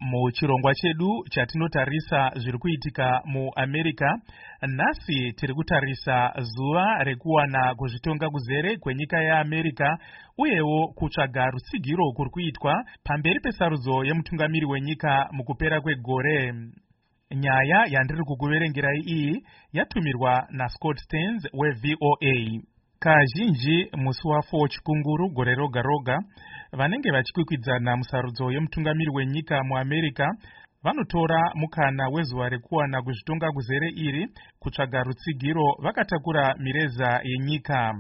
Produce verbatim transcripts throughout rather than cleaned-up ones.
Muchirongwa chedu chatinotarisa zviri kuitika muAmerica, nhasi tiri kutarisa zuva rekuwana kuzvitonga kuzere kwenyika yeAmerica uyewo kutsvaga rutsigiro kuri kuitwa pamberi pesarudzo yemutungamiri wenyika mukupera kwegore. Nyaya yandiri kukuverengerai iyi yatumirwa naScott Stearns weV O A. Kazhinji musi wafo chikunguru gore roga roga, vanenge vachikwikwidzana musarudzo yemutungamiri wenyika muAmerica vanotora mukana wezuva rekuwana kuzvitonga kuzere iri kutsvaga rutsigiro vakatakura mireza yenyika.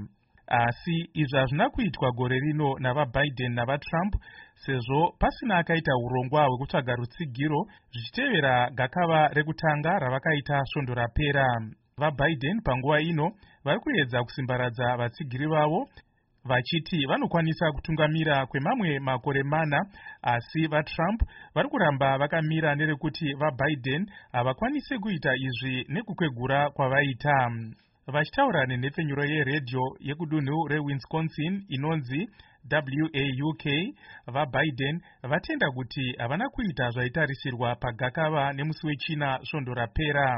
Asi izvi hazvina kuitwa gore rino navaBiden navaTrump, sezvo pasina akaita urongwa hwekutsvaga rutsigiro zvichitevera gakava rekutanga ravakaita svondo rapera. VaBiden panguva ino vari kuedza kusimbaradza vatsigiri vavo vachiti vanokwanisa kutungamira kwemamwe makore mana, asi vaTrump vari kuramba vakamira nerekuti vaBiden havakwanisi kuita izvi nekukwegura kwavaita. Vachitaura nenhepfenyuro yeredhiyo yekudunhu reWisconsin inonzi W A U K, vaBiden vatenda kuti havana kuita zvaitarisirwa pagakava nemusi wechina svondo rapera.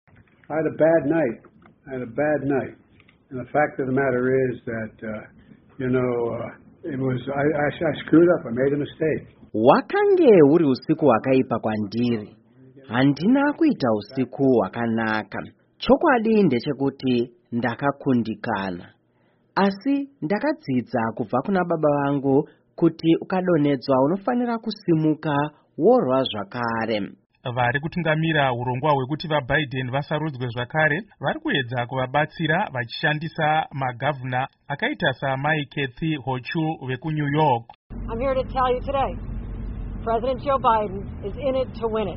I had a bad night. I had a bad night. And the fact of the matter is that, uh, you know, uh, it was, I, I, I screwed up. I made a mistake. Wakange uri usiku wakaipa kwandiri. Handina kuita usiku wakanaka. Chokwadi ndechekuti ndakakundikana. Asi ndakadzidza kubva kuna baba vangu kuti ukadonedzwa unofanira kusimuka worwa zvakare. Vari kutungamira urongwa hwekuti vaBiden vasarudzwe zvakare vari kuedza kuvabatsira vachishandisa magavana akaita saMai Kathy Hochul vekuNew York. I'm here to tell you today, President Joe Biden is in it to win it.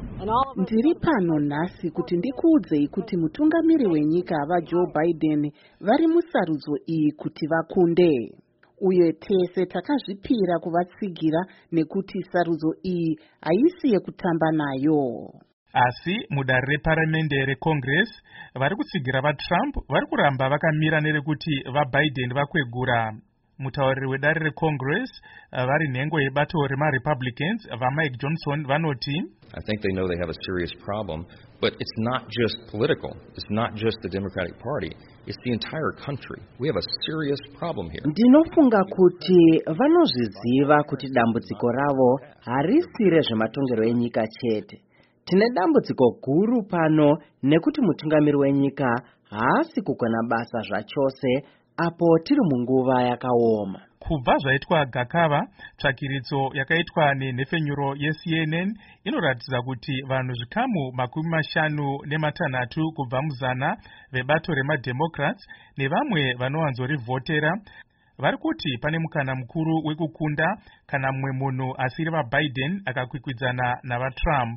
Ndiri pano nhasi kuti ndikuudzei kuti mutungamiri wenyika vaJoe Biden vari musarudzo iyi kuti vakunde. Uye tese takazvipira kuvatsigira nekuti sarudzo iyi haisi yekutamba nayo. Asi mudare reparamende reCongress vari kutsigira vaTrump vari kuramba vakamira nerekuti vaBiden vakwegura. Mutauriri wedare reCongress vari nhengo yebato remaRepublicans vaMike Johnson vanoti, I think they know they have a serious problem, but it's not just political. It's not just the Democratic Party. It's the entire country. We have a serious problem here. Ndinofunga kuti vanozviziva kuti dambudziko ravo harisi rezvematongero enyika chete. Tine dambudziko guru pano nekuti mutungamiri wenyika haasi kugona basa zvachose apo tiri munguva yakaoma. Kubva zvaitwa gakava, tsvakiritso yakaitwa nenhepfenyuro yeC N N inoratidza kuti vanhu zvikamu makumi mashanu nematanhatu kubva muzana vebato remademocrats nevamwe vanowanzorivhotera vari kuti pane mukana mukuru wekukunda kana mumwe munhu asiri vaBiden akakwikwidzana navaTrump.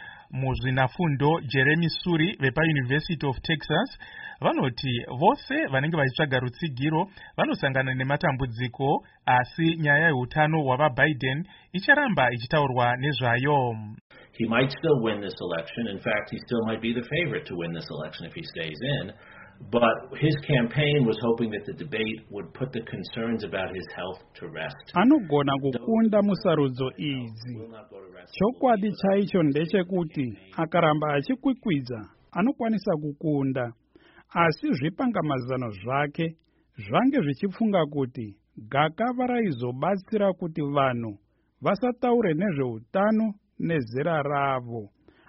Muzvinafundo Jeremy Suri vepaUniversity of Texas vanoti vose vanenge vachitsvaga rutsigiro vanosangana nematambudziko, asi nyaya yeutano hwavaBiden icharamba ichitaurwa nezvayo. He might still win this election. In fact, he still might be the favorite to win this election if he stays in. But his campaign was hoping that the debate would put the concerns about his health to rest. Anogona kukunda musarudzo idzi. Chokwadi chaicho ndechekuti akaramba achikwikwidza anokwanisa kukunda. Asi zvipangamazano zvake zvange zvichifunga kuti gakava raizobatsira kuti vanhu vasataure nezveutano nezera ravo.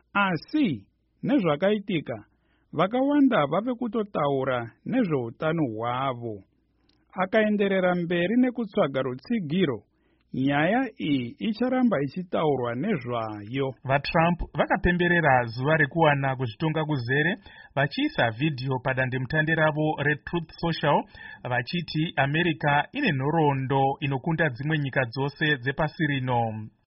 Asi nezvakaitika vakawanda vave kutotaura nezveutano hwavo. Akaenderera mberi nekutsvaga rutsigiro, nyaya iyi icharamba ichitaurwa nezvayo. VaTrump vakapemberera zuva rekuwana kuzvitonga kuzere vachiisa vhidhiyo padandemutande ravo reTruth Social vachiti America ine nhoroondo inokunda dzimwe nyika dzose dzepasi rino.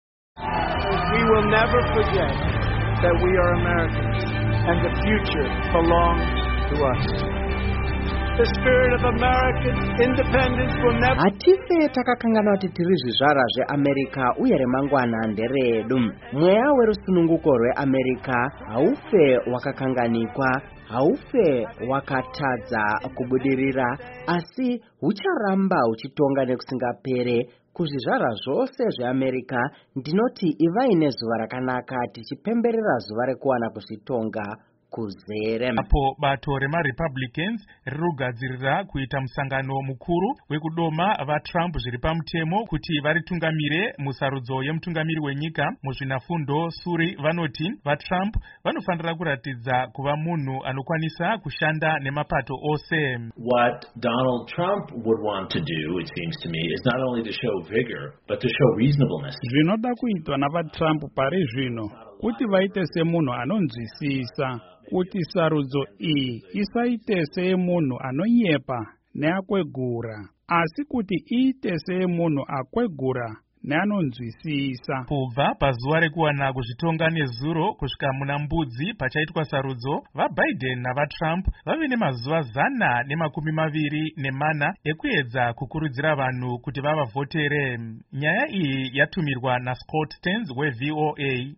We will never forget that we are Americans. And the future belongs to us. The spirit of American independence will never... Hatife takakangana kuti tiri zvizvara zveAmerica uye remangwana nderedu. Mweya werusununguko rweAmerica haufe wakakanganikwa, haufe wakatadza kubudirira, asi hucharamba huchitonga nekusingapere kuzvizvarwa zvose zveamerica ndinoti ivai nezuva rakanaka tichipemberera zuva rekuwana kuzvitonga kuzere. Apo bato remaRepublicans ririkugadzirira kuita musangano mukuru wekudoma vaTrump zviri pamutemo kuti varitungamire musarudzo yemutungamiri wenyika. Muzvinafundo suri vanoti vaTrump vanofanira kuratidza kuva munhu anokwanisa kushanda nemapato ose. What Donald Trump would want to do, it seems to me, is not only to show vigor, but to show reasonableness. Zvinoda kuitwa navaTrump pari zvino kuti vaite semunhu anonzwisisa, kuti sarudzo iyi isaite semunhu anonyepa neakwegura, asi kuti iite semunhu akwegura neanonzwisisa. Kubva pazuva rekuwana kuzvitonga nezuro kusvika muna mbudzi pachaitwa sarudzo, vaBiden navaTrump vave nemazuva zana nemakumi maviri nemana ekuedza kukurudzira vanhu kuti vavavhotere. Nyaya iyi yatumirwa naScott Stearns weV O A.